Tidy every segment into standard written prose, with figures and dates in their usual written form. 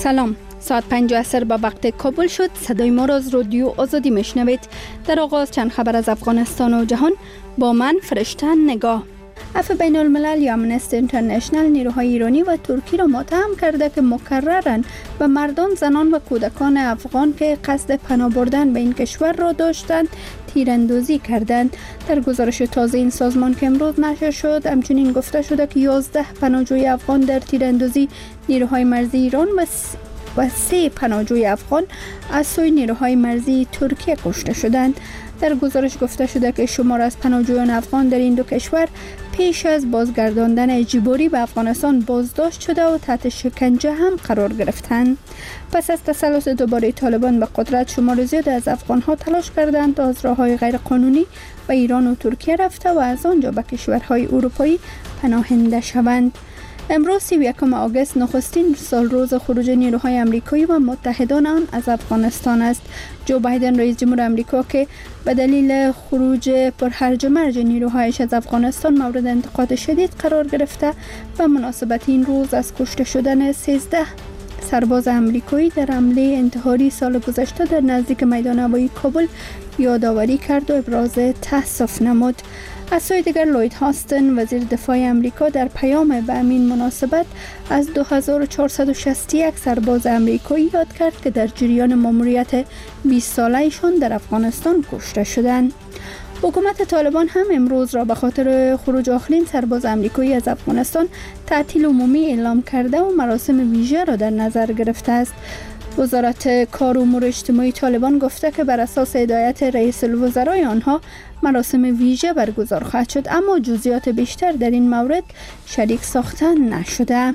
سلام، ساعت 5 عصر به وقت کابل شد. صدای ما را از رادیو آزادی میشنوید. در آغاز چند خبر از افغانستان و جهان با من فرشته نگاه. عفو بین الملل یا امنستی اینترنشنل نیروهای ایرانی و ترکی را متهم کرده که مکرراً به مردان، زنان و کودکان افغان که قصد پناه بردن به این کشور را داشتند تیراندازی کردند. در گزارش تازه این سازمان که امروز نشر شد همچنین گفته شده که 11 پناهجوی افغان در تیراندازی نیروهای مرزی ایران و 3 پناهجوی افغان از سوی نیروهای مرزی ترکیه کشته شدند. در گزارش گفته شده که شمار از پناهجویان افغان در این دو کشور پیش از بازگرداندن اجباری به افغانستان بازداشت شده و تحت شکنجه هم قرار گرفتند. پس از تسلط دوباره طالبان به قدرت، شمار زیاد از افغانها تلاش کردند تا از راه‌های غیرقانونی به ایران و ترکیه رفته و از آنجا به کشورهای اروپایی پناهنده شوند. امروز 31 آگوست نخستین سالروز خروج نیروهای آمریکایی و متحدان آن از افغانستان است. جو بایدن رئیس جمهور آمریکا که به دلیل خروج پر هرج و مرج نیروهایش از افغانستان مورد انتقاد شدید قرار گرفته و مناسبت این روز از کشته شدن 13 سرباز آمریکایی در حمله انتحاری سال گذشته در نزدیک میدان هوایی کابل یادآوری کرد و ابراز تأسف نمود. از سوی دیگر لوید هاستن وزیر دفاع آمریکا در پیام به همین مناسبت از 2461 سرباز آمریکایی یاد کرد که در جریان ماموریت 20 ساله‌شان در افغانستان کشته شدند. حکومت طالبان هم امروز را به خاطر خروج آخرین سرباز آمریکایی از افغانستان تعطیل عمومی اعلام کرده و مراسم ویژه را در نظر گرفته است. وزارت کار و امور اجتماعی طالبان گفته که بر اساس هدایت رئیس الوزرای آنها مراسم ویژه برگزار خواهد شد، اما جزئیات بیشتر در این مورد شریک ساخته نشده.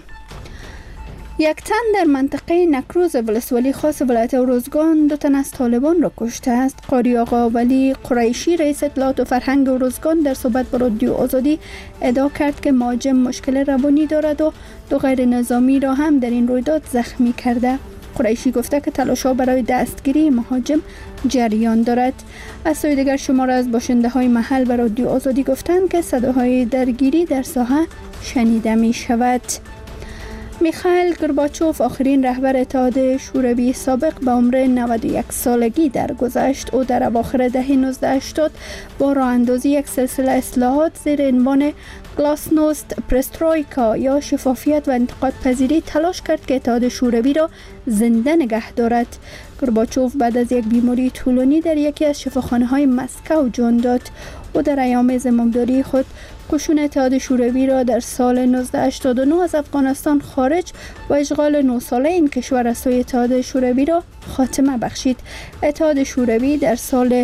یک تن در منطقه نکروز ولسوالی خاص ولایت اروزگان 2 تن از طالبان را کشته است. قاری آقا ولی قریشی رئیس اطلاعات و فرهنگ اروزگان در صحبت با رادیو آزادی ادعا کرد که مهاجم مشکل روانی دارد و 2 غیر نظامی را هم در این رویداد زخمی کرده. قریشی گفته که تلاش‌ها برای دستگیری مهاجم جریان دارد. از سوی دیگر شمار از باشنده‌های محل به رادیو آزادی گفتند که صداهای درگیری در ساحه شنیده می شود. میخائیل گورباچوف آخرین رهبر اتحاد شوروی سابق به عمر 91 سالگی درگذشت. او در اواخر دهه 1980 با راه اندازی یک سلسله اصلاحات زیر عنوان گلاسنوست پرسترویکا یا شفافیت و انتقاد پذیری تلاش کرد که اتحاد شوروی را زنده نگه دارد. گورباچوف بعد از یک بیماری طولانی در یکی از شفاخانه‌های مسکو جان داد. او در ایام زمامداری خود قشون اتحاد شوروی را در سال 1989 از افغانستان خارج و اشغال 9 ساله این کشور از سوی اتحاد شوروی را خاتمه بخشید. اتحاد شوروی در سال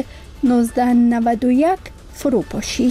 1991 فرو پاشید.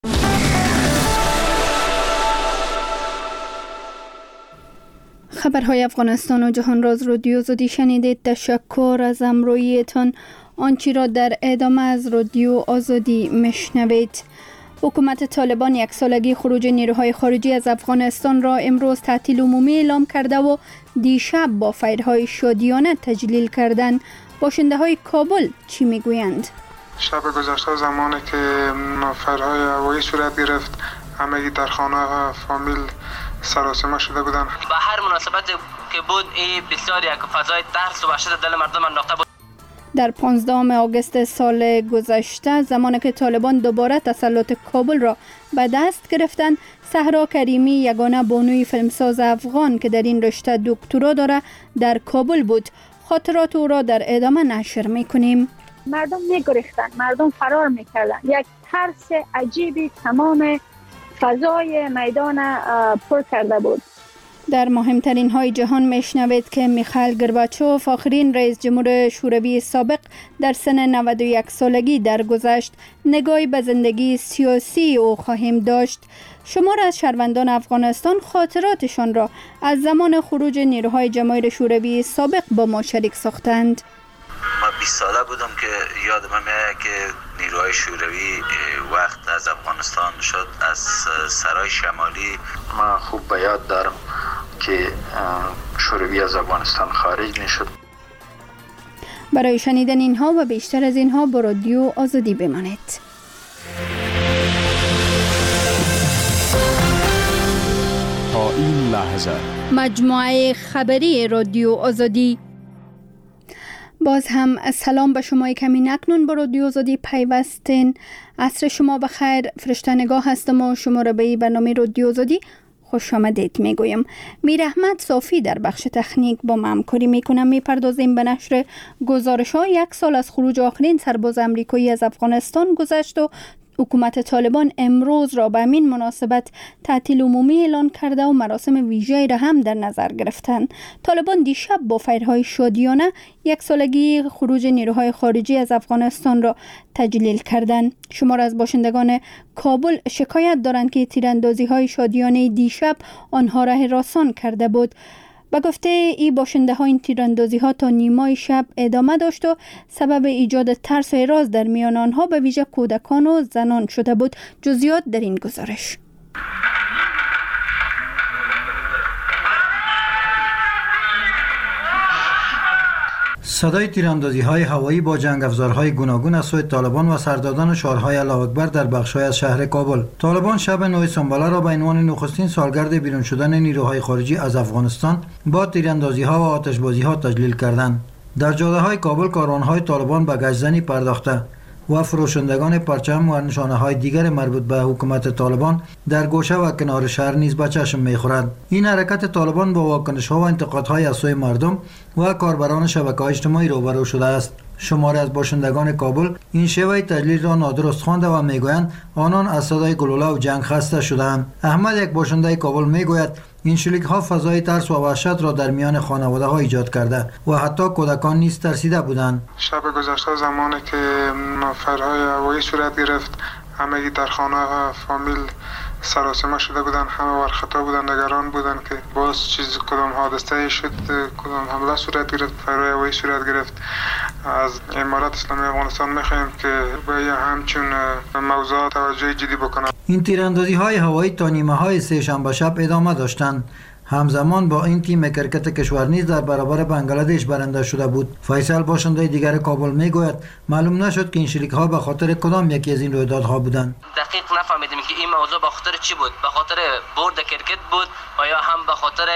خبرهای افغانستان و جهان را از رادیو آزادی شنیدید. تشکر از همراهیتان. آنچه را در ادامه از رادیو آزادی میشنوید. حکومت طالبان 1 سالگی خروج نیروهای خارجی از افغانستان را امروز تعطیل عمومی اعلام کرده و دیشب با فیرهای شادیانه تجلیل کردند. باشنده های کابل چی میگویند؟ شب گذشته زمانی که فیرهای هوایی صورت گرفت، همگی در خانه فامیل سراسیمه شده بودند. با هر مناسبت که بود این بسیار یک فضای ترس و وحشت دل مردم انداخته بود. در 15 آگوست سال گذشته زمانی که طالبان دوباره تسلط کابل را به دست گرفتند، صحرا کریمی یگانه بانوی فیلمساز افغان که در این رشته دکترا داره در کابل بود. خاطرات او را در ادامه نشر میکنیم. مردم میگریختند، مردم فرار میکردند. یک ترس عجیبی تمام فضای میدان پر کرده بود. در مهمترین های جهان میشنوید که میخائیل گورباچوف آخرین رئیس جمهور شوروی سابق در سن 91 سالگی درگذشت. نگاهی به زندگی سیاسی او خواهیم داشت. شمار از شهروندان افغانستان خاطراتشان را از زمان خروج نیروهای جماهیر شوروی سابق با ما شریک ساختند. ما 20 ساله بودم که یادم میاد که نیروهای شوروی وقت از افغانستان شد، از سرای شمالی. ما خوب به یاد دارم که شوروی از افغانستان خارج میشد. برای شنیدن اینها و بیشتر از اینها با رادیو آزادی بمانید. تا این لحظه مجموعه خبری رادیو آزادی. باز هم سلام به شما. کمی اکنون با رادیو آزادی پیوستین. عصر شما بخیر. فرشته نگاه هستم و شما را به برنامه رادیو آزادی خوش آمدید میگویم. میر احمد صافی در بخش تکنیک با ما همکاری میکنم. میپردازیم به نشر گزارش ها. 1 سال از خروج آخرین سرباز امریکایی از افغانستان گذشت و حکومت طالبان امروز را به همین مناسبت تعطیل عمومی اعلان کرده و مراسم ویژه‌ای را هم در نظر گرفتند. طالبان دیشب با فیرهای شادیانه 1 سالگی خروج نیروهای خارجی از افغانستان را تجلیل کردند. شمار از باشندگان کابل شکایت دارند که تیراندازی‌های شادیانه دیشب آنها را هراسان کرده بود. با گفته این باشنده ها این تیراندازی ها تا نیمای شب ادامه داشت و سبب ایجاد ترس و اعراض در میان آنها به ویژه کودکان و زنان شده بود. جزئیات در این گزارش. صدای تیراندازی‌های هوایی با جنگ افزارهای گوناگون از سوی طالبان و سرداران شعارهای الله اکبر در بخش‌های از شهر کابل. طالبان شب 9 سنبله را به عنوان نخستین سالگرد بیرون شدن نیروهای خارجی از افغانستان با تیراندازی‌ها و آتشبازی‌ها تجلیل کردند. در جاده‌های کابل کاروان‌های طالبان به گشت‌زنی پرداخته و فروشندگان پرچم و نشانه‌های دیگر مربوط به حکومت طالبان در گوشه و کنار شهر نیز به چشم می‌خورد. این حرکت طالبان با واکنش‌ها و انتقادهای از سوی مردم و کاربران شبکه‌های اجتماعی روبرو شده است. شماری از باشندگان کابل این شیوه تجلیل را نادرست خوانده و میگویند آنان از صدای گلوله و جنگ خسته شدند. احمد، یک باشنده کابل، میگوید این شلیک‌ها فضای ترس و وحشت را در میان خانواده‌ها ایجاد کرده و حتی کودکان نیز ترسیده بودند. شب گذشته زمانی که فیرهای هوایی صورت گرفت، همگی در خانه فامیل سراسیمه شده بودند، همه ورخطا بودند، نگران بودند که باز چیز کدام حادثه شد، کدام حمله صورت گرفت، فیرهای هوایی صورت گرفت. از امارات اسلامی افغانستان می‌خواهیم که به همچون موضوع توجه جدی بکنند. این تیراندازی‌های هوایی تا نیمه‌های سه شنبه شب ادامه داشتند. همزمان با این تیم کرکت کشور نیز در برابر بنگلادش برنده شده بود. فیصل، باشنده دیگر کابل، میگوید معلوم نشد که این شلیک‌ها به خاطر کدام یکی از این رویدادها بودند. دقیق نفهمیدیم که این موضوع به خاطر چی بود. به خاطر برد کرکت بود و یا هم به خاطر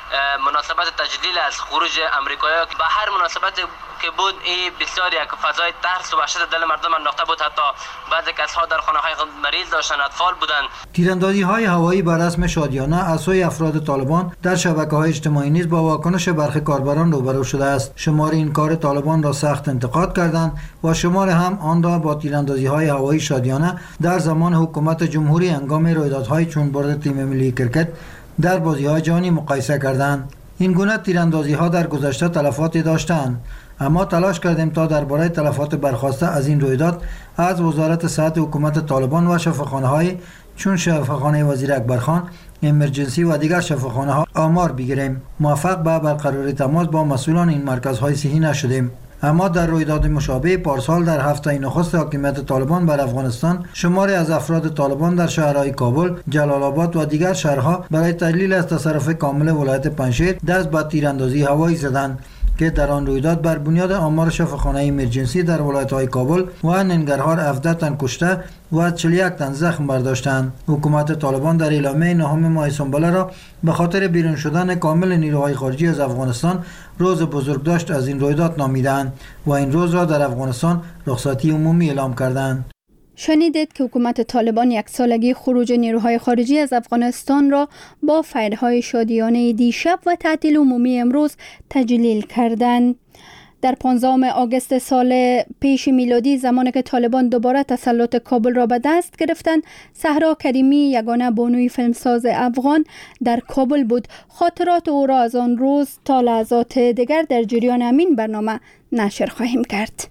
مناسبت تجلیل از خروج امریکایی‌ها. به هر مناسبت که بود این بسیار یک فضای ترس و وحشت دل مردم انداخته بود. حتی بعضی کس‌ها در خانه‌های مریض داشتن، اطفال بودند. تیراندازی‌های هوایی بر رسم شادیانه از سوی افراد طالبان در شبکه‌های اجتماعی نیز با واکنش برخی کاربران روبرو شده است. شمار این کار طالبان را سخت انتقاد کردند و شمار هم آن را با تیراندازی‌های هوایی شادیانه در زمان حکومت جمهوری هنگام رویدادهای چون برد تیم ملی کرکت در بازی‌های جهانی مقایسه کردند. این گونه تیراندازی‌ها در گذشته تلفاتی داشتند، اما تلاش کردیم تا درباره تلفات برخاسته از این رویداد از وزارت صحت حکومت طالبان و شفاخانه‌های چون شفاخانه وزیر اکبرخان، امرجنسی و دیگر شفاخانه‌ها آمار بگیریم. موفق به برقراری تماس با مسئولان این مرکزهای صحی نشدیم. اما در رویداد مشابه پارسال در هفته نخست حاکمیت طالبان بر افغانستان، شماری از افراد طالبان در شهرهای کابل، جلال آباد و دیگر شهرها برای تجلیل از تصرف کامل ولایت پنجشیر دست به تیراندازی هوایی زدند که در آن رویداد بر بنیاد آمار شفاخانه امرجنسی در ولایت‌های کابل و ننگرهار 17 تن کشته و 41 تن زخم برداشتند. حکومت طالبان در اعلامیه 9 ماه سنبله را به خاطر بیرون شدن کامل نیروهای خارجی از افغانستان روز بزرگداشت از این رویداد نامیدند و این روز را در افغانستان رخصتی عمومی اعلام کردند. شنیدید که حکومت طالبان 1 سالگی خروج نیروهای خارجی از افغانستان را با فیرهای شادیانه دیشب و تعطیل عمومی امروز تجلیل کردند. در 15 آگوست سال پیش میلادی، زمانی که طالبان دوباره تسلط کابل را به دست گرفتند، صحرا کریمی، یگانه بانوی فیلمساز افغان، در کابل بود. خاطرات او را از آن روز تا لحظات دیگر در جریان همین برنامه نشر خواهیم کرد.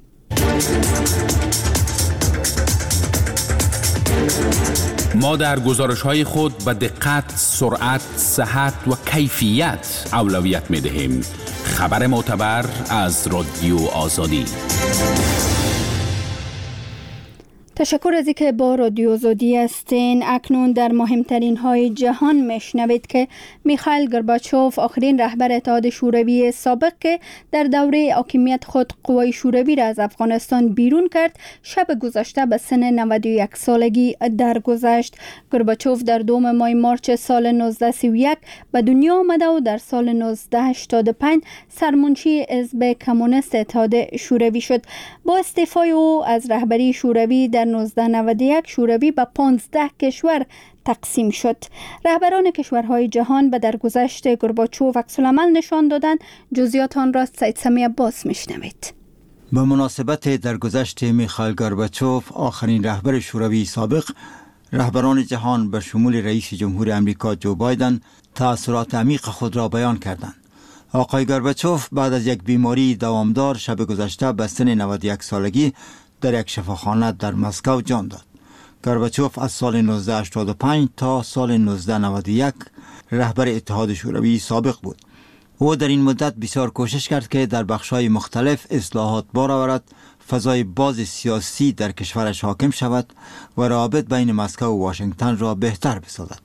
ما در گزارش‌های خود به دقت، سرعت، صحت و کیفیت اولویت می‌دهیم. خبر معتبر از رادیو آزادی. تشکر از اینکه با رادیو آزادی هستین. اکنون در مهمترین های جهان میشنوید که میخائیل گورباچوف، آخرین رهبر اتحاد شوروی سابق که در دوره حاکمیت خود قوای شوروی را از افغانستان بیرون کرد، شب گذشته به سن 91 سالگی درگذشت. گورباچوف در 2 ماه مارچ سال 1931 به دنیا آمده و در سال 1985 سرمنشی حزب کمونیست اتحاد شوروی شد. با استعفای او از رهبری شوروی در 1991 شوروی به 15 کشور تقسیم شد. رهبران کشورهای جهان به درگذشت گورباچوف عکس‌العمل نشان دادند. جزئیات آن را سید سمی عباس میشنوید. به مناسبت درگذشت میخائیل گورباچوف، آخرین رهبر شوروی سابق، رهبران جهان به شمول رئیس جمهور امریکا جو بایدن تأثیرات عمیق خود را بیان کردند. آقای گورباچوف بعد از یک بیماری دوامدار شب گذشته به سن 91 سالگی در یک شفاخانه در مسکو جان داد. گورباچوف از سال 1985 تا سال 1991 رهبر اتحاد شوروی سابق بود. او در این مدت بسیار کوشش کرد که در بخش‌های مختلف اصلاحات بار آورد، فضای باز سیاسی در کشورش حاکم شود و روابط بین مسکو و واشنگتن را بهتر بسازد.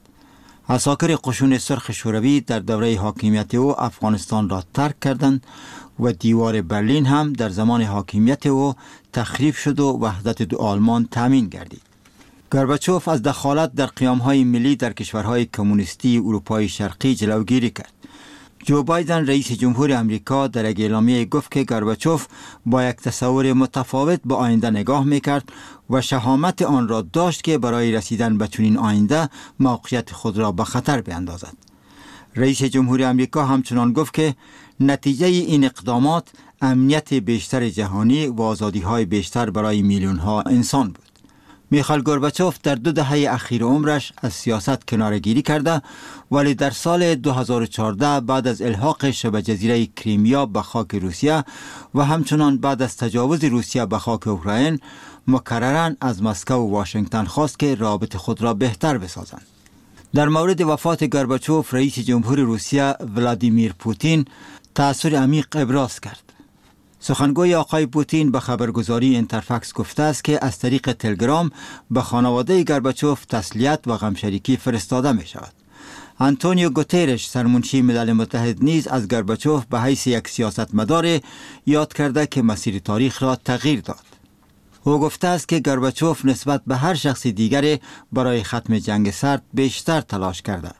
عساکر قشون سرخ شوروی در دوره حاکمیت او افغانستان را ترک کردند و دیوار برلین هم در زمان حاکمیت او تخریب شد و وحدت دو آلمان تامین گردید. گورباچوف از دخالت در قیام‌های ملی در کشورهای کمونیستی اروپای شرقی جلوگیری کرد. جو بایدن رئیس جمهور امریکا در یک اعلامیه گفت که گورباچوف با یک تصور متفاوت به آینده نگاه می‌کرد و شهامت آن را داشت که برای رسیدن به چنین آینده موقعیت خود را به خطر بیندازد. رئیس جمهور امریکا همچنان گفت که نتیجه این اقدامات امنیت بیشتر جهانی و آزادی‌های بیشتر برای میلیون‌ها انسان بود. میخائیل گورباچوف در 2 دهه اخیر عمرش از سیاست کناره‌گیری کرده، ولی در سال 2014 بعد از الحاق شبه جزیره کریمیا به خاک روسیه و همچنان بعد از تجاوز روسیه به خاک اوکراین مکرراً از مسکو و واشنگتن خواست که رابطه خود را بهتر بسازند. در مورد وفات گورباچوف رئیس جمهور روسیه ولادیمیر پوتین تأثیر عمیق ابراز کرد. سخنگوی آقای پوتین به خبرگزاری اینترفکس گفته است که از طریق تلگرام به خانواده گورباچوف تسلیت و غمشریکی فرستاده می شود. آنتونیو گوترش سرمنشی ملل متحد نیز از گورباچوف به حیث یک سیاستمدار یاد کرده که مسیر تاریخ را تغییر داد. او گفته است که گورباچوف نسبت به هر شخص دیگری برای ختم جنگ سرد بیشتر تلاش کرده.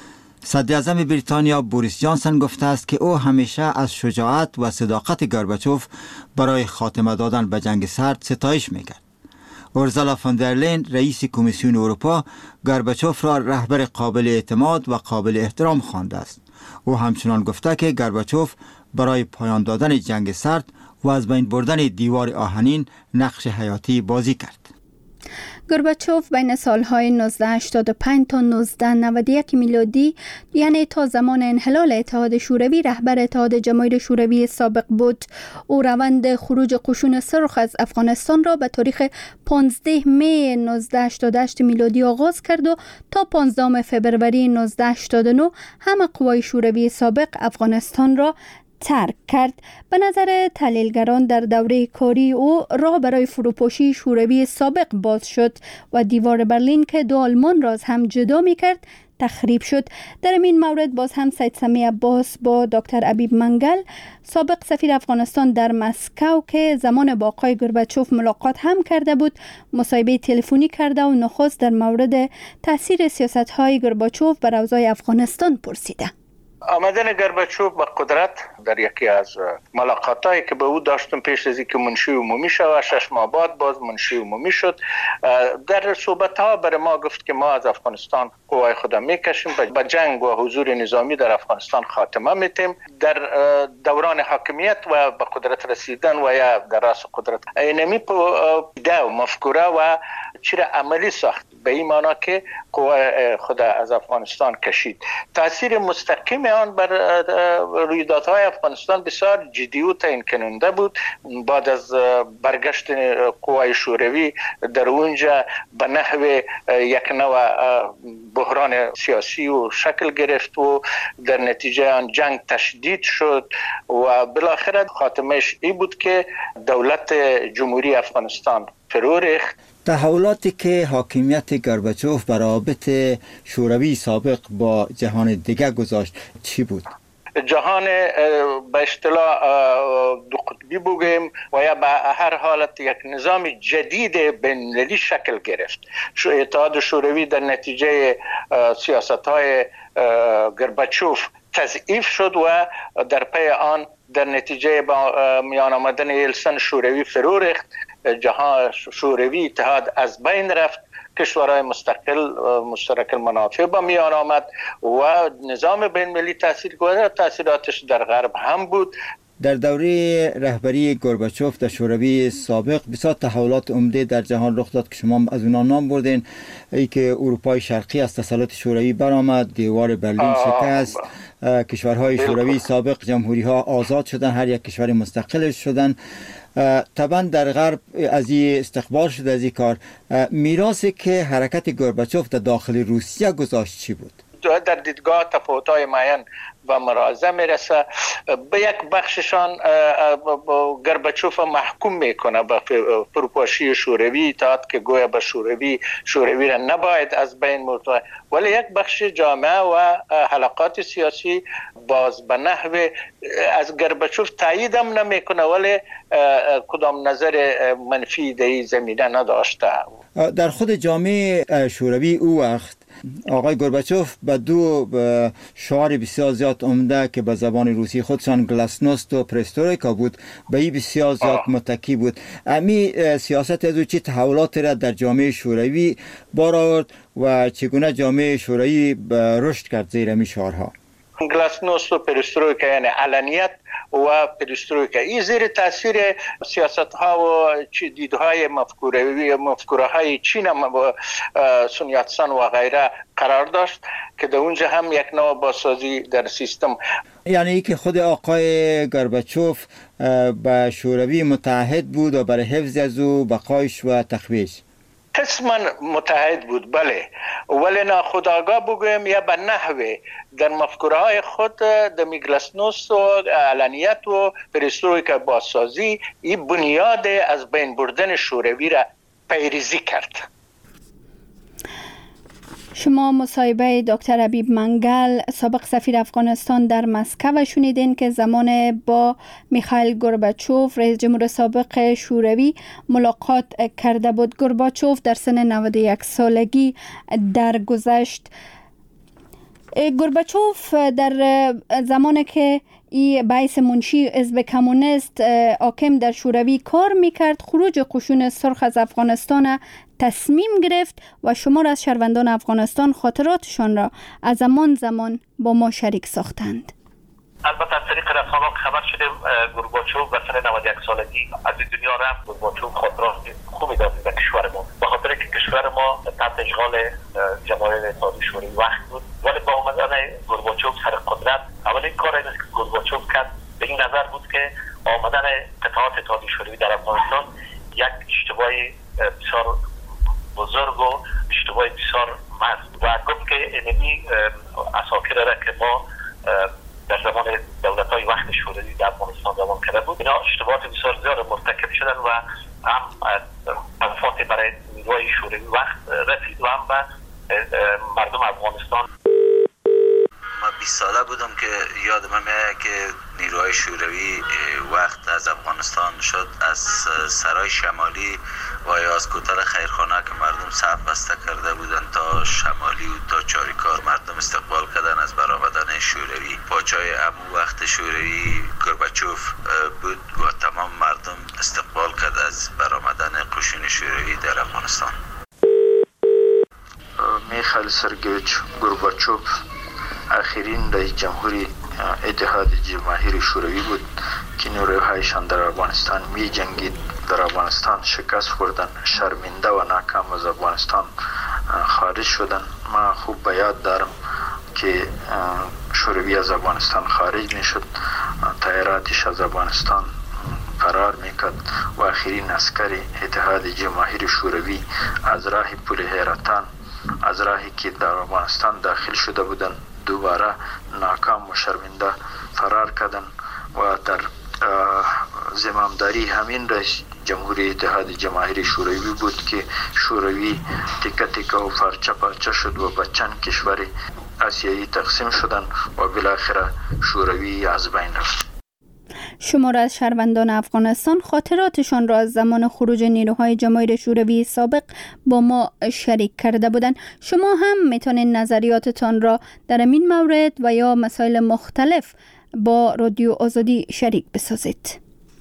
صدر اعظم بریتانیا بوریس جانسن گفته است که او همیشه از شجاعت و صداقت گورباچوف برای خاتمه دادن به جنگ سرد ستایش میکرد. اورسولا فون در لین رئیس کمیسیون اروپا گورباچوف را رهبر قابل اعتماد و قابل احترام خوانده است. او همچنان گفته که گورباچوف برای پایان دادن جنگ سرد و از بین بردن دیوار آهنین نقش حیاتی بازی کرد. گورباچوف بین سالهای 1985 تا 1991 میلادی، یعنی تا زمان انحلال اتحاد شوروی، رهبر اتحاد جماهیر شوروی سابق بود. او روند خروج قشون سرخ از افغانستان را به تاریخ 15 می 1988 میلادی آغاز کرد و تا 15 فوریه 1989 همه قوای شوروی سابق افغانستان را ترک کرد. به نظر تحلیلگران در دوره کاری او راه برای فروپاشی شوروی سابق باز شد و دیوار برلین که دو آلمان را از هم جدا می کرد تخریب شد. در این مورد باز هم سید سمی عباس با دکتر عبیب منگل، سابق سفیر افغانستان در مسکو که زمان با آقای گورباچوف ملاقات هم کرده بود، مصاحبه تلفنی کرده و نخست در مورد تاثیر سیاست‌های گورباچوف بر اوضاع افغانستان پرسیده. آمدن گورباچوف به قدرت در یکی از ملاقاتایی که به او داشتم پیش از اینکه منشی عمومی شود، 6 ماه بعد باز منشی عمومی شد، در صحبت‌ها برای ما گفت که ما از افغانستان قوای خود میکشیم، به جنگ و حضور نظامی در افغانستان خاتمه میتیم، در دوران حاکمیت و به قدرت رسیدن و یا در راس قدرت اینمی ایده و مفکوره و چیره عملی ساخت، به این معنا که قوای خود از افغانستان کشید. تاثیر مستقیم آن بر رویدادهای افغانستان بسیار جدی و تعیین کننده بود. بعد از برگشت قوای شوروی در اونجا به نحو یک نوع بحران سیاسی و شکل گرفت و در نتیجه آن جنگ تشدید شد و بالاخره خاتمش این بود که دولت جمهوری افغانستان فرو ریخت تحولاتی که حاکمیت گورباچوف بر روابط شوروی سابق با جهان دیگر گذاشت چی بود؟ جهان به اصطلاح دو قطبی بگیم و یا به هر حالت یک نظام جدید بین‌المللی شکل گرفت. اتحاد شوروی در نتیجه سیاست‌های گورباچوف تضعیف شد و در پی آن در نتیجه میان آمدن یلسن شوروی فرو ریخت. جهان شوروی اتحاد از بین رفت، کشورهای مشترک المنافع با میان آمد و نظام بین المللی تاثیر گذاشت. تاثیراتش در غرب هم بود. در دوره رهبری گورباچوف در شوروی سابق بسیار تحولات عمده در جهان رخ داد که شما از اونها نام بردین. ای که اروپای شرقی از تسلط شوروی برآمد، دیوار برلین شکست، کشورهای شوروی سابق جمهوری ها آزاد شدن، هر یک کشور مستقل شدن. طبعا در غرب از این استقبال شده از این کار. میراثی که حرکت گورباچوف در داخل روسیه گذاشت چی بود؟ در دیدگاه تفاوت‌های معین و مرازه میرسه. به یک بخششان گورباچوف محکوم میکنه به فروپاشی شوروی، اتحاد که گویا به شوروی را نباید از بین برد، ولی یک بخش جامعه و حلقات سیاسی باز به نحو از گورباچوف تایید هم نمیکنه، ولی کدام نظر منفی در این زمینه نداشته. در خود جامعه شوروی او وقت آقای گورباچوف به دو شعار بسیار زیاد عمده که به زبان روسی خودشان گلاسنوست و پرسترویکا بود به این بسیار زیاد متکی بود. امی سیاست از او چی تحولات را در جامعه شوروی بار آورد و چگونه جامعه شوروی رشد کرد زیر امی شعارها؟ گلاسنوست و پرسترویکا یعنی علنیت و پرسترویکا این زیر تاثیر سیاست ها و دیدهای مفکوره های چین و سون یاتسن و غیره قرار داشت که در اونجا هم یک نوع بازسازی در سیستم. یعنی که خود آقای گورباچوف با شوروی متعهد بود و برای حفظ از او بقایش و تقویش قسما متحد بود، بله، ولی ناخودآگاه بگویم یا به نحوه در مفکوره های خود در گلاسنوست و علنیت و پرسترویکا بازسازی این بنیاد از بین بردن شوروی را پیریزی کرد. شما مصاحبه دکتر حبیب منگل سابق سفیر افغانستان در مسکو شنیدین که زمان با میخائیل گورباچوف رئیس جمهور سابق شوروی ملاقات کرده بود. گورباچوف در سن 91 سالگی درگذشت. گورباچوف در زمانی که باعث منشی حزب کمونیست حاکم در شوروی کار میکرد، خروج قشون سرخ از افغانستان تصمیم گرفت و شمار از شهروندان افغانستان خاطراتشان را از زمان با ما شریک ساختند. البته از طریق رسانه‌ها خبر شدیم گورباچوف به سن 91 سالگی از دنیا رفت. گورباچوف خاطرات خوبی داشت به کشور ما، به خاطر که کشور ما تحت اشغال جماهیر اتحادیه شوروی وقت بود، ولی با آمدن گورباچوف سر قدرت اولین کاری که گورباچوف کرد به این نظر بود که آمدن قطعات اتحادیه شوروی در افغانستان یک اشتباه بسیار بزرگ و اشتباه بسیار محض و گفت که اینمی اساکر را که ما در زمان دولت‌های وقت شوروی در افغانستان دوام کرده بود، اینا اشتباهات بسیار زیاد مرتکب شدن و هم تلفات برای نیروهای شوروی وقت رسید و هم به مردم افغانستان. ما 20 ساله بودم که یادم میاد که نیروهای شوروی وقت از افغانستان شد، از سرای شمالی و یا از کوتل خیرخانه که مردم صف بسته کرده بودن تا شمالی و تا چاریکار مردم استقبال کردن از برآمدن شوروی. پاچای امو وقت شوروی گورباچوف بود و تمام مردم استقبال کرد از برآمدن قشون شوروی در افغانستان. میخائیل سرگیویچ گورباچوف آخرین رئیس جمهوری اتحاد جماهیر شوروی بود که نیروهایشان در افغانستان می جنگید. در افغانستان شکست خوردن، شرمنده و ناکام از افغانستان خارج شدن. ما خوب به یاد دارم که شوروی از افغانستان خارج می شد، طیاراتش از افغانستان فرار میکرد و آخرین عسکر اتحاد جماهیر شوروی از راه پل حیرتان، از راهی که در افغانستان داخل شده بودن، دوباره ناکام و شرمنده فرار کردن و در زمامداری همین رئیس جمهوری اتحاد جماهیر شوروی بود که شوروی تکه تکه و پارچه پارچه شد و به چند کشور آسیایی تقسیم شدن و بالاخره شوروی از بین رفت. شمار از شهروندان افغانستان خاطراتشان را از زمان خروج نیروهای جماهیر شوروی سابق با ما شریک کرده بودند. شما هم میتونید نظریاتتان را در این مورد و یا مسائل مختلف با رادیو آزادی شریک بسازید.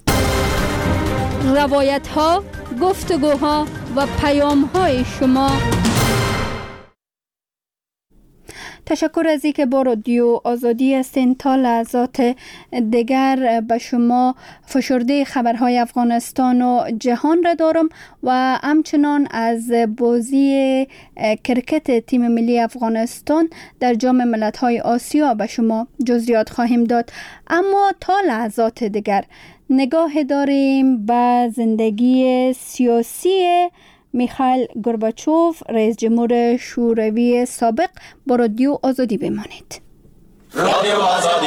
روایت ها، گفتگوها و پیام های شما. تشکر از اینکه با رادیو آزادی هستین. تا لحظات دیگر به شما فشرده خبرهای افغانستان و جهان را دارم و همچنان از بازی کرکت تیم ملی افغانستان در جام ملت‌های آسیا به شما جزئیات خواهیم داد. اما تا لحظات دیگر نگاه داریم به زندگی سیاسی میخائیل گورباچوف، رئیس جمهور شوروی سابق. با رادیو آزادی بمانید. رادیو آزادی.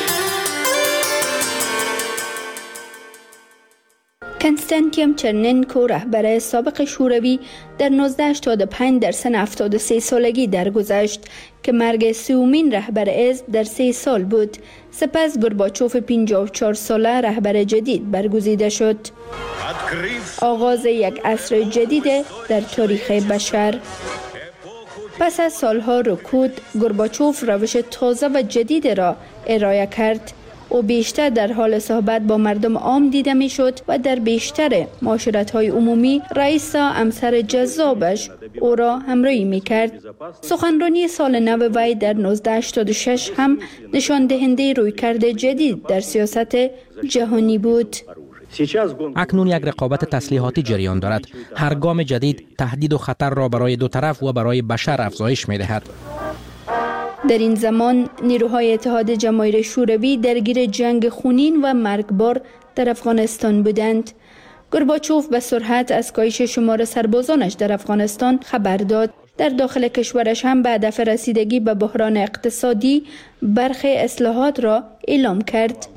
کنستانتین چرننکو، رهبر سابق شوروی، در 1985 در سن 73 سالگی درگذشت که مرگ سومین رهبر حزب در 3 سال بود. سپس گورباچوف 54 ساله رهبر جدید برگزیده شد. آغاز یک عصر جدید در تاریخ بشر. پس از سالها رکود، گورباچوف روش تازه و جدید را ارائه کرد. او بیشتر در حال صحبت با مردم عام دیده می شد و در بیشتر معاشرت‌های عمومی رئیس همسر جذابش او را همراهی می کرد. سخنرانی سال نو وی در 1986 هم نشان دهنده رویکرد جدید در سیاست جهانی بود. اکنون یک رقابت تسلیحاتی جریان دارد. هر گام جدید تهدید و خطر را برای دو طرف و برای بشر افزایش می دهد. در این زمان نیروهای اتحاد جماهیر شوروی درگیر جنگ خونین و مرگبار در افغانستان بودند. گورباچوف به سرعت از کاهش شمار سربازانش در افغانستان خبر داد. در داخل کشورش هم به هدف رسیدگی به بحران اقتصادی برخی اصلاحات را اعلام کرد.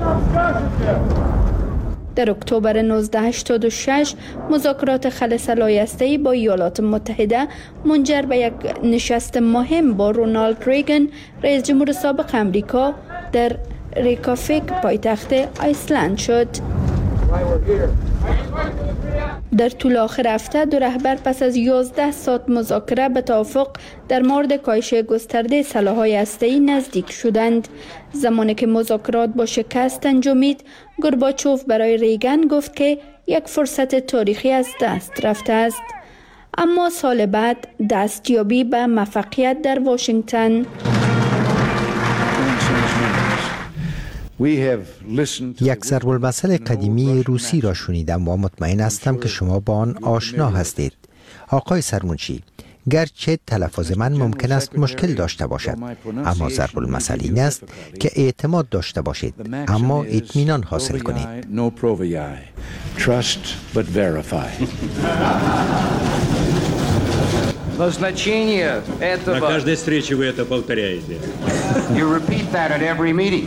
در اکتبر 1986 مذاکرات خل صلایسته‌ای با ایالات متحده منجر به یک نشست مهم با رونالد ریگن، رئیس جمهور سابق امریکا، در ریکافیک پایتخت ایسلند شد. در طول آخر هفته دو رهبر پس از 11 ساعت مذاکره به توافق در مورد کاهش گسترده سلاح‌های هسته‌ای نزدیک شدند. زمانی که مذاکرات با شکست انجامید، گورباچوف برای ریگن گفت که یک فرصت تاریخی از دست رفته است. اما سال بعد دستیابی به موفقیت در واشنگتن. یک ضرب المثل قدیمی روسی را شنیدم و مطمئن هستم که شما با آن آشنا هستید. آقای سرمنشی، گرچه تلفظ من ممکن است مشکل داشته باشد، اما ضرب المثل این است که اعتماد داشته باشید اما اطمینان حاصل کنید. Назначение этого... На каждой встрече вы это повторяете. You repeat that at every meeting.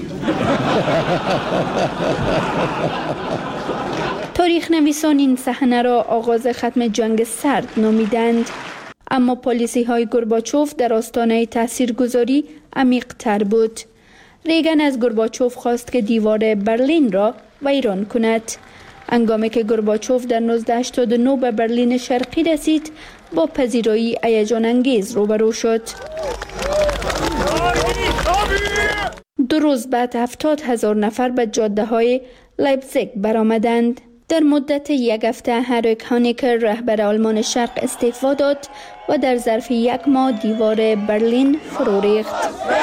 تاریخ نویسان این صحنه را آغاز ختم جنگ سرد نامیدند. اما پالیسی های گورباچوف در آستانه تاثیرگذاری عمیق تر بود. ریگن از گورباچوف خواست که دیوار برلین را ویران کند. هنگامی که گورباچوف در 1989 به برلین شرقی رسید، با پذیرایی هیجان انگیز روبرو شد. 2 روز بعد 70,000 نفر به جاده های لایپزیگ برآمدند. در مدت 1 هفته هنریک هانیکر، رهبر آلمان شرق، استعفا داد و در ظرف 1 ماه دیوار برلین فرو ریخت.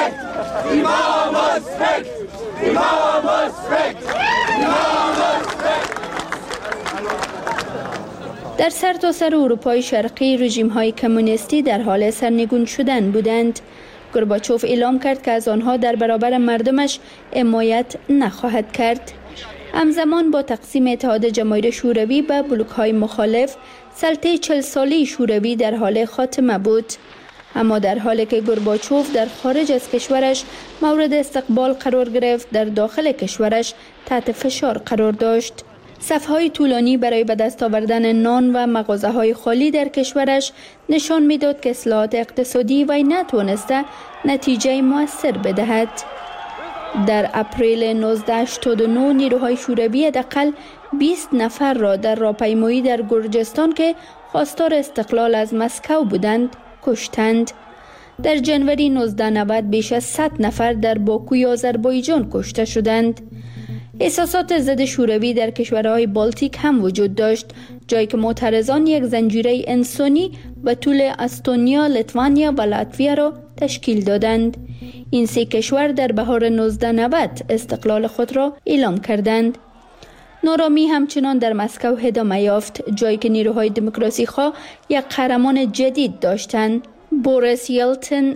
در سرتاسر اروپای شرقی رژیم‌های کمونیستی در حال سرنگون شدن بودند. گورباچوف اعلام کرد که از آنها در برابر مردمش حمایت نخواهد کرد. همزمان با تقسیم اتحاد جماهیر شوروی به بلوک‌های مخالف، سلطه 40 ساله شوروی در حال خاتمه بود. اما در حالی که گورباچوف در خارج از کشورش مورد استقبال قرار گرفت، در داخل کشورش تحت فشار قرار داشت. صفهای طولانی برای به دست آوردن نان و مغازه‌های خالی در کشورش نشان می‌داد که اصلاحات اقتصادی وی نتوانسته نتیجه مؤثر بدهد. در اپریل 1989 نیروهای شوروی حداقل 20 نفر را در راهپیمایی در گرجستان که خواستار استقلال از مسکو بودند کشتند. در جنوری 1990 بیش از 100 نفر در باکوی آذربایجان کشته شدند. احساسات ضد شوروی در کشورهای بالتیک هم وجود داشت، جایی که معترضان یک زنجیره انسانی و طول استونیا، لیتوانیا و لاتویا را تشکیل دادند. این سه کشور در بهار 1990 استقلال خود را اعلام کردند. نارامی همچنان در مسکو ادامه یافت، جایی که نیروهای دموکراسی خواه یک قهرمان جدید داشتند، بوریس یلتسن.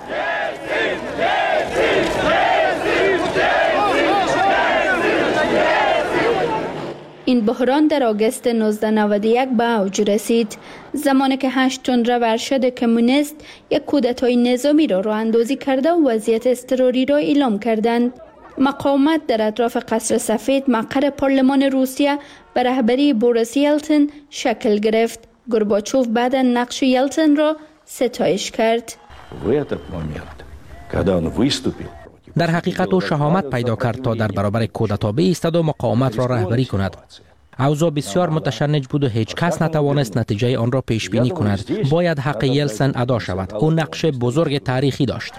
این بحران در آگوست 1991 به اوج رسید، زمانی که 8 تن ارشد کمونیست یک کودتای نظامی را راه اندازی کرده و وضعیت اضطراری را اعلام کردند. مقاومت در اطراف قصر سفید، مقر پارلمان روسیه، به رهبری بوریس یلتسن شکل گرفت. گورباچوف بعد نقش یلتسن را ستایش کرد. در حقیقت او شهامت پیدا کرد تا در برابر کودتا بایستد و مقاومت را رهبری کند. اوضاع بسیار متشنج بود و هیچ کس نتوانست نتیجه آن را پیش بینی کند. باید حق یلتسن ادا شود. او نقش بزرگ تاریخی داشت.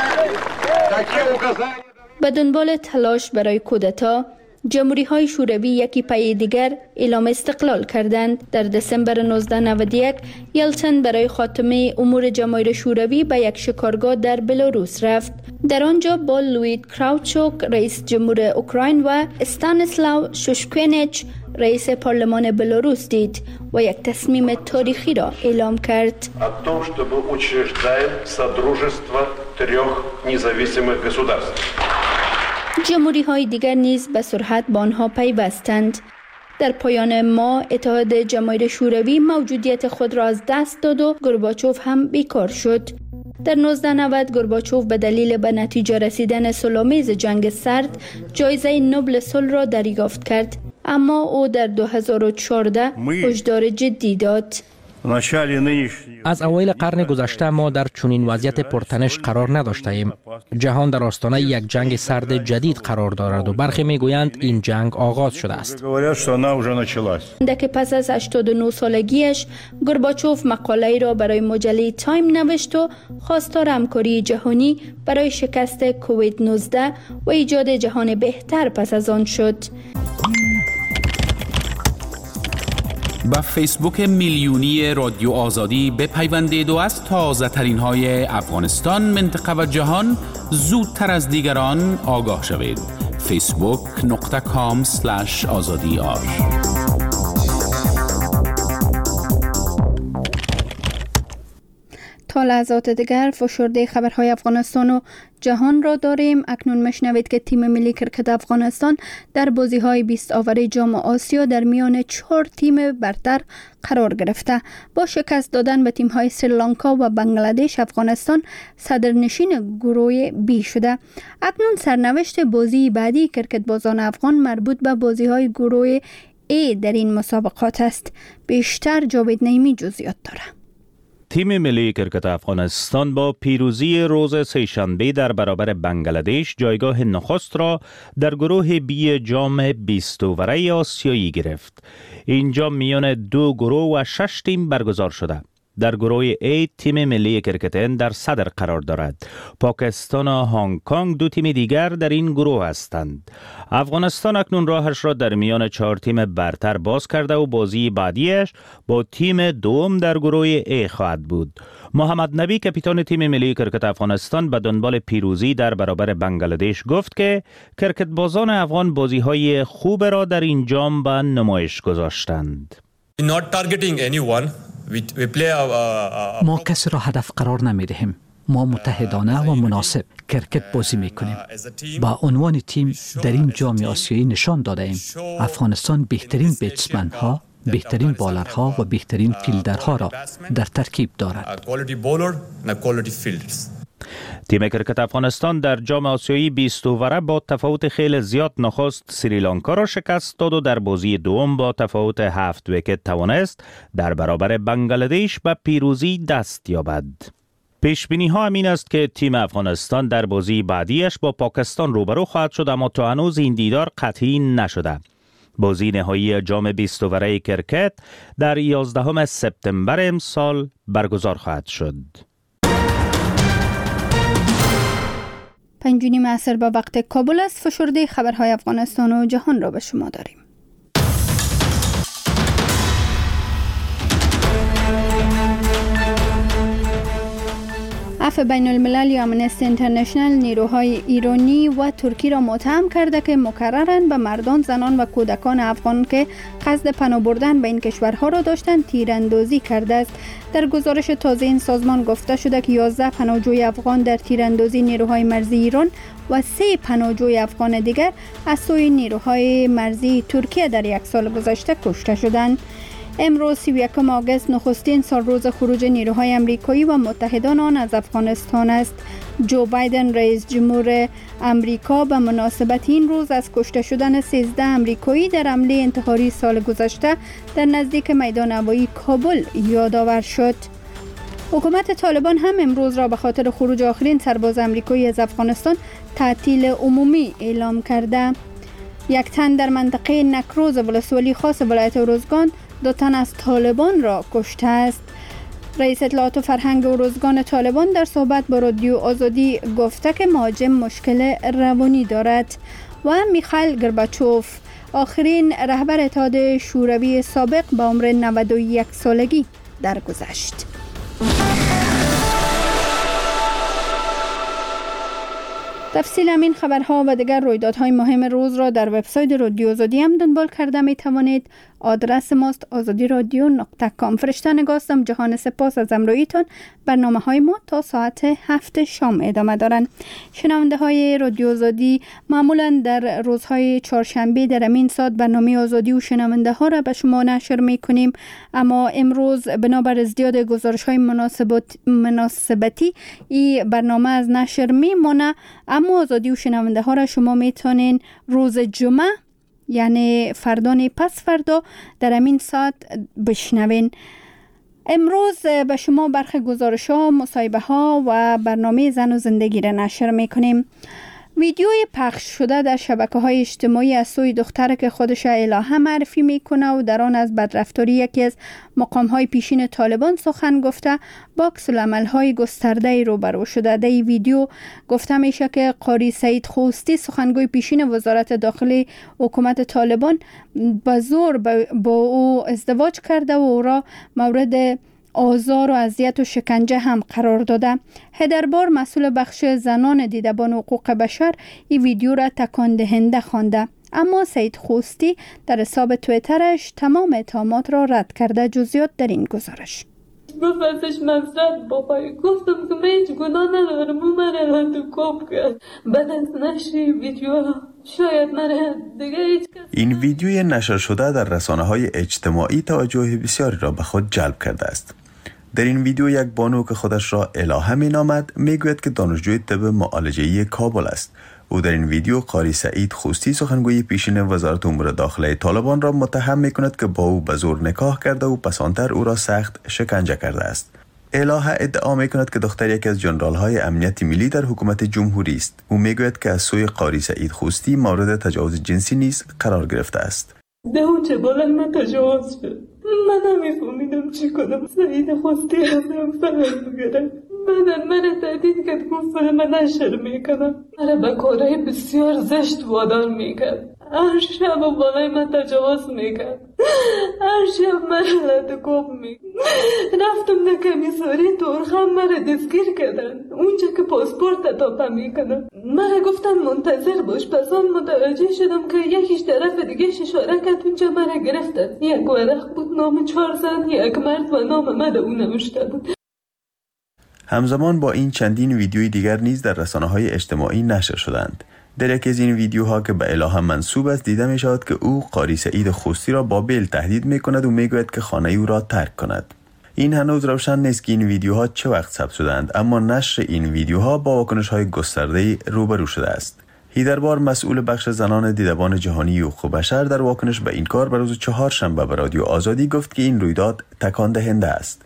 به دنبال تلاش برای کودتا، جمهوری‌های شوروی یکی پی دیگر اعلام استقلال کردند. در دسامبر 1991 یلتسن برای خاتمه امور جماهیر شوروی به یک شکارگاه در بلاروس رفت. در آنجا با لوید کراوچوک رئیس جمهور اوکراین و استانیسلاو شوشکوینیچ رئیس پارلمان بلاروس دید و یک تصمیم تاریخی را اعلام کرد. جمهوری های دیگر نیز به سرعت با آنها پیوستند. در پایان ماه اتحاد جماهیر شوروی موجودیت خود را از دست داد و گورباچوف هم بیکار شد. در 1990 گورباچوف به دلیل به نتیجه رسیدن صلح‌آمیز جنگ سرد جایزه نوبل صلح را دریافت کرد، اما او در 2014 هشدار جدی داد. از اوایل قرن گذشته ما در چنین وضعیت پرتنش قرار نداشته ایم. جهان در آستانه یک جنگ سرد جدید قرار دارد و برخی میگویند این جنگ آغاز شده است. که پس از 89 سالگیش گورباچوف مقاله‌ای را برای مجله تایم نوشت و خواستار همکاری جهانی برای شکست کووید 19 و ایجاد جهان بهتر پس از آن شد. با فیسبوک میلیونی رادیو آزادی بپیوندید و از تازه ترین های افغانستان، منطقه و جهان زودتر از دیگران آگاه شوید. facebook.com/azadiar. تا لحظات دیگر فشرده خبرهای افغانستان و جهان را داریم. اکنون مشنوید که تیم ملی کرکت افغانستان در بازی‌های 20 آور جام آسیا در میان 4 تیم برتر قرار گرفته. با شکست دادن به تیم‌های سریلانکا و بنگلادش، افغانستان صدرنشین گروه B شده. اکنون سرنوشت بازی بعدی کرکتبازان افغان مربوط به بازی‌های گروه A در این مسابقات است. بیشتر جاوید نعیمی جزئیات دارد. تیم ملی کرکت افغانستان با پیروزی روز سه‌شنبه در برابر بنگلادش جایگاه نخست را در گروه بی جام 20 اوره آسیایی گرفت. این جام میان 2 گروه و 6 تیم برگزار شده. در گروه A تیم ملی کرکت در صدر قرار دارد. پاکستان و هنگ کنگ 2 تیم دیگر در این گروه هستند. افغانستان اکنون راهش را در میان 4 تیم برتر باز کرده و بازی بعدیش با تیم دوم در گروه A خواهد بود. محمد نبی کاپیتان تیم ملی کرکت افغانستان به دنبال پیروزی در برابر بنگلادش گفت که کرکتبازان افغان بازی‌های خوب را در این جام به نمایش گذاشتند. ما کسی را هدف قرار نمی دهیم. ما متحدانه و مناسب کرکت بازی می کنیم. با عنوان تیم در این جام آسیایی نشان داده ایم افغانستان بهترین بیتسمن ها بهترین بالرها و بهترین فیلدرها را در ترکیب دارد. تیم کرکت افغانستان در جام آسیایی 20 اووره با تفاوت خیلی زیاد نخست سریلانکا را شکست داد و در بازی دوم با تفاوت 7 ویکت توانست در برابر بنگلادش به پیروزی دست یابد. پیش بینی ها همین است که تیم افغانستان در بازی بعدیش با پاکستان روبرو خواهد شد، اما تا هنوز این دیدار قطعی نشده. بازی نهایی جام 20 اووره کرکت در 11 سپتامبر امسال برگزار خواهد شد. 5:30 عصر به وقت کابل است. فشرده خبرهای افغانستان و جهان را به شما داریم. عفو بین المللی آمنستی اینترنشنل نیروهای ایرانی و ترکی را متهم کرده که مکرراً به مردان، زنان و کودکان افغان که قصد پناه بردن به این کشورها را داشتند تیراندازی کرده است. در گزارش تازه این سازمان گفته شده که 11 پناهجوی افغان در تیراندازی نیروهای مرزی ایران و 3 پناهجوی افغان دیگر از سوی نیروهای مرزی ترکیه در یک سال گذشته کشته شدند. امروز 31 آگوست نخستین سالروز خروج نیروهای آمریکایی و متحدان آن از افغانستان است. جو بایدن رئیس جمهور آمریکا به مناسبت این روز از کشته شدن 13 آمریکایی در حمله انتحاری سال گذشته در نزدیک میدان هوایی کابل یادآور شد. حکومت طالبان هم امروز را به خاطر خروج آخرین سرباز آمریکایی از افغانستان تعطیل عمومی اعلام کرده. یک تن در منطقه نکروز ولسوالی خاص ولایت ارزگان 2 تن از طالبان را کشته است. رئیس اطلاعات و فرهنگ ارزگان طالبان در صحبت با رادیو آزادی گفته که مهاجم مشکل روانی دارد. و میخائیل گورباچوف آخرین رهبر اتحاد شوروی سابق به عمر 91 سالگی درگذشت. تفصیل همین خبرها و دیگر رویدادهای مهم روز را در وبسایت رادیو آزادی هم دنبال کرده می توانید. آدرس ماست azadiradyo.com. فرشته نگاستم. جهان سپاس از همراهیتان. برنامه های ما تا ساعت 7 شام ادامه دارند. شنونده های رادیو آزادی معمولا در روزهای چهارشنبه در امین ساعت برنامه آزادی و شنونده ها را به شما نشر می کنیم، اما امروز بنابر ازدیاد گزارش های مناسبتی این برنامه از نشر می مانه، اما آزادی و شنونده ها را شما می تونین روز جمعه یعنی فردان پس فردا در امین ساعت بشنوین. امروز به شما برخی گزارش ها، مصاحبه ها و برنامه زن و زندگی را نشر میکنیم. ویدیوی پخش شده در شبکه‌های اجتماعی از سوی دختر که خودش الهه معرفی میکنه و در آن از بدرفتاری یکی از مقام‌های پیشین طالبان سخن گفته با عکس‌العمل‌های گسترده روبرو شده. در این ویدیو گفته میشه که قاری سعید خوستی سخنگوی پیشین وزارت داخلی حکومت طالبان به زور با او ازدواج کرده و او را مورد آزار و اذیت و شکنجه هم قرار داده. هدربار مسئول بخش زنان دیدبان حقوق بشر این ویدیو را تکان دهنده خوانده، اما سعید خوستی در حساب توییترش تمام اتهامات را رد کرده. جزئیات در این گزارش. گفت ازش مزرد بابای، گفتم که من هیچ گناه ندارم، اون من انتخاب کرد. بعد از نشر ویدیو شاید من دیگه این ویدیوی نشر شده در رسانه‌های اجتماعی توجه بسیاری را به خود جلب کرده است. در این ویدیو یک بانو که خودش را الهه می‌نامد میگوید که دانشجوی طب معالجه‌ای کابل است. او در این ویدیو قاری سعید خوستی سخنگوی پیشین وزارت امور داخله طالبان را متهم می‌کند که با او به زور نکاح کرده و پسانتر او را سخت شکنجه کرده است. الهه ادعا می‌کند که دختر یکی از ژنرال‌های امنیت ملی در حکومت جمهوری است. او میگوید که از سوی قاری سعید خوستی مورد تجاوز جنسی نیز قرار گرفته است. به اون چه بالا من تجاوز شد. من نمی‌فهمیدم چی کنم. سعید خوستی ازم فقط بگیرم. من تهدید کرد، گفت من نشر میکنم. من به کارهای بسیار زشت وادار میکرد. هر شب بالای من تجاوز میکرد. هر شب من لطکوب میکرد. رفتم در کمیساری تورخم من دستگیر کردن. اونجا که پاسپورت تاپه میکنم. من گفتن منتظر باش. پس آن متوجه شدم که یکیش طرف دیگه اشاره کرد. اونجا من گرفتن. یک ورق بود نام 4 زن، یک مرد و نام من اون نوشته بود. همزمان با این چندین ویدیوی دیگر نیز در رسانه‌های اجتماعی نشر شدند. در یکی از این ویدیوها که به الهام منسوب است دیده می شود که او قاری سعید خوستی را با بیل تهدید می کند و می گوید که خانه او را ترک کند. این هنوز روشن نیست که این ویدیوها چه وقت ثبت شدند، اما نشر این ویدیوها با واکنش‌های گسترده‌ای روبرو شده است. هیدربار مسئول بخش زنان دیدبان جهانی حقوق بشر در واکنش به این کار به روز چهارشنبه به رادیو آزادی گفت که این رویداد تکان دهنده است.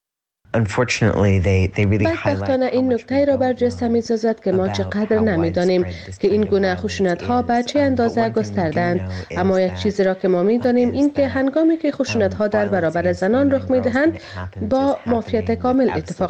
بدبختانه این نکته را برجسته می سازد که ما چقدر نمیدانیم که این گونه خشونت ها به چه اندازه گستردند، اما یک چیزی را که ما می دانیم این که هنگامی که خشونت ها در برابر زنان رخ می دهند با مافیت کامل اتفاق